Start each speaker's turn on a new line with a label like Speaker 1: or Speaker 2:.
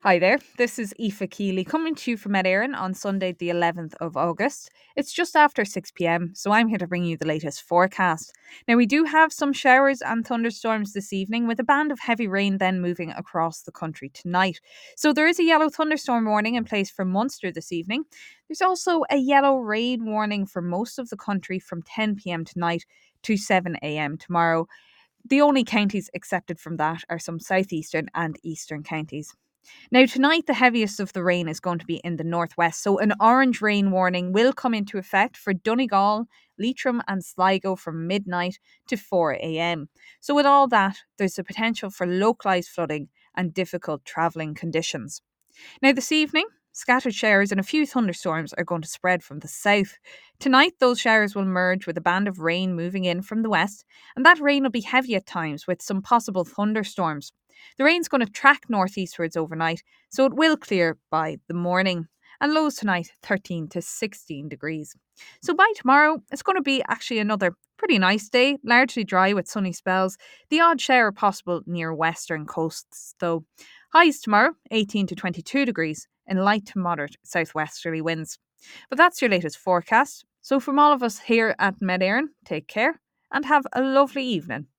Speaker 1: Hi there, this is Aoife Keeley coming to you from Ed Éireann on Sunday, the 11th of August. It's just after 6 pm, so I'm here to bring you the latest forecast. Now, we do have some showers and thunderstorms this evening, with a band of heavy rain then moving across the country tonight. So, there is a yellow thunderstorm warning in place for Munster this evening. There's also a yellow rain warning for most of the country from 10 pm tonight to 7 am tomorrow. The only counties excepted from that are some southeastern and eastern counties. Now, tonight, the heaviest of the rain is going to be in the northwest, so an orange rain warning will come into effect for Donegal, Leitrim, and Sligo from midnight to 4 am. So, with all that, there's a potential for localised flooding and difficult travelling conditions. Now, this evening, scattered showers and a few thunderstorms are going to spread from the south. Tonight, those showers will merge with a band of rain moving in from the west, and that rain will be heavy at times with some possible thunderstorms. The rain's going to track northeastwards overnight, so it will clear by the morning. And lows tonight, 13 to 16 degrees. So by tomorrow, it's going to be actually another pretty nice day, largely dry with sunny spells. The odd shower possible near western coasts, though. Highs tomorrow, 18 to 22 degrees, in light to moderate southwesterly winds. But that's your latest forecast. So from all of us here at Med Éireann, take care and have a lovely evening.